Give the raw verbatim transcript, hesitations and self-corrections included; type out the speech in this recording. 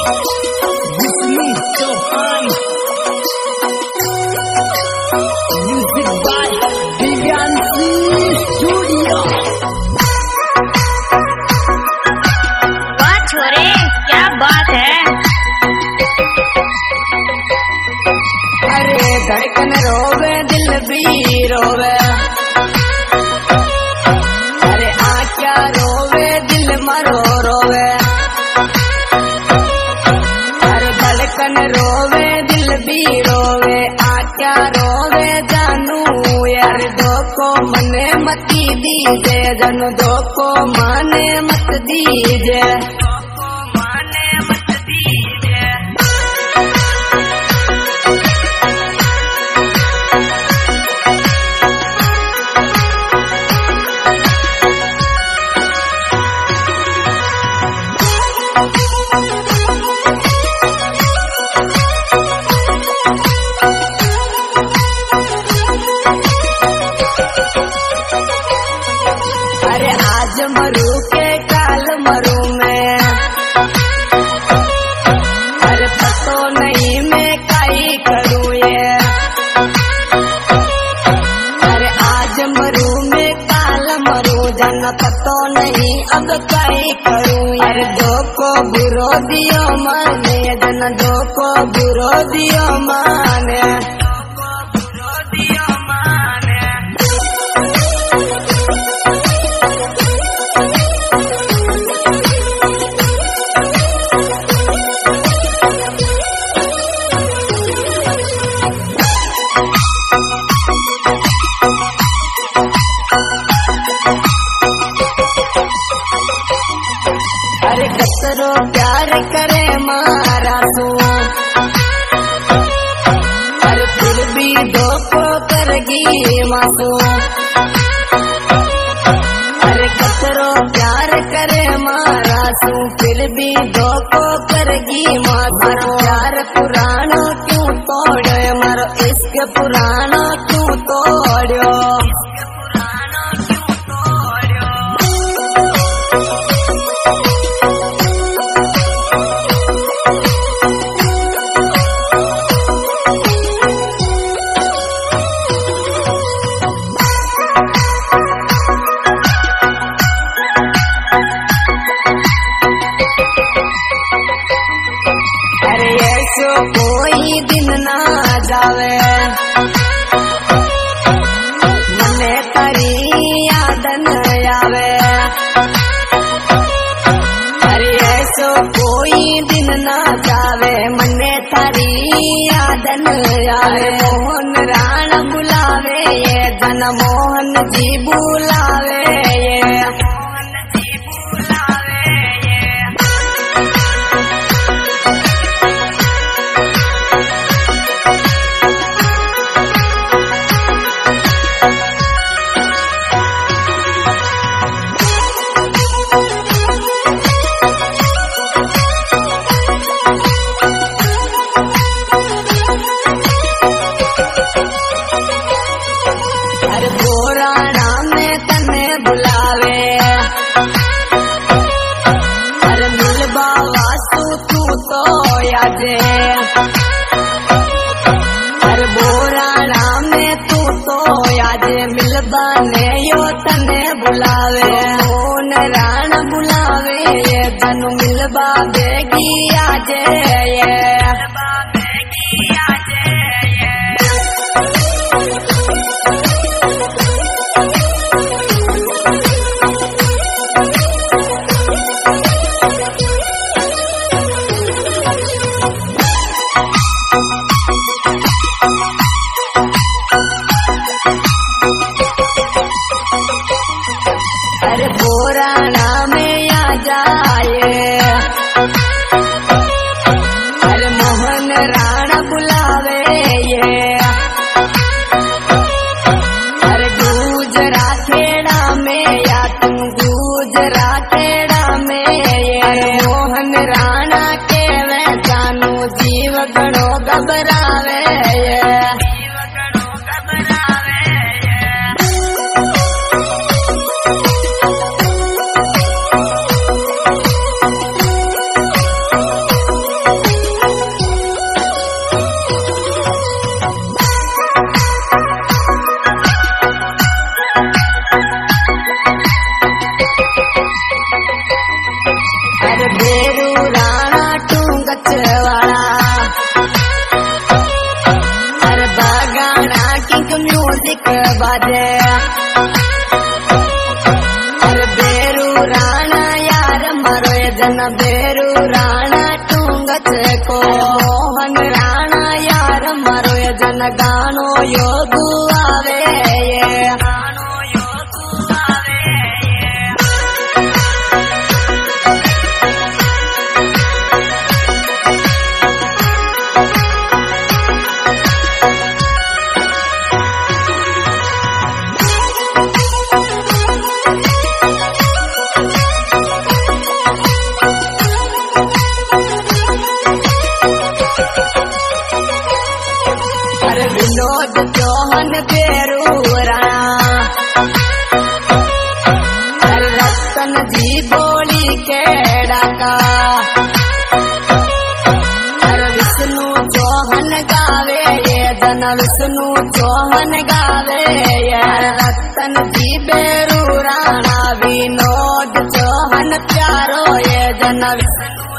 Whitney Chauhan, music by Divyanshi Studio. वाह छोरे, क्या बात है। अरे धड़कन रोवे दिल भी रोवे, अरे आ क्या रोवे दिल मरो रोवे, अरे धड़कन रोवे दिल भी रोवे, आ क्या रोवे जानू यार दो को मने मती दीजे, जानू दो को माने मत दीजे। अरे आज मरू के काल मरू मैं, अरे पतो नहीं मैं काई करूँ ये, अरे आज मरू मैं काल मरू जन पतो नहीं अब काई करूँ, अरे दो को बुरो दियो माने जन दो को बुरो दियो माने। अरे कतरो प्यार करे मारा तू, अरे फिर भी दो को करगी मासू, अरे कतरो प्यार करे मारा तू फिर भी दो को करगी मासू। प्यार पुराना क्यों तोड़ो मारो इश्क पुराना क्यों तोड़ो। अरे ऐसो कोई दिन ना जावे मने तारी याद न आवे, अरे ऐसो कोई दिन ना जावे मने तारी याद न आवे। मोहन राणा बुलावे ये जन मोहन जी बुलावे ये, अरे पुराना में तने बुलावे, अरे मिलबा वासु तू तो यादे, अरे बोराना में तू तो यादे मिलबा ने यो तने बुलावे। मोहन राणा बुलावे ये तनु मिलबा बेगी आजे ये। अरे पुराना में आ जाए, अरे मोहन अरे बेरू राणा यार मारो ये जन बेरू राणा टूंगच को मोहन राणा यार मारो ये जन गानो योगु आवे ये गानो योगु आवे ये अरे विनोद चौहान बेरू राणा अरे रतन जी बोली के डाका अरे विष्णु चौहान गावे ये जन विष्णु चौहान गावे ये रतन जी बेरू राणा विनोद चौहान प्यारो ये जन विष्णु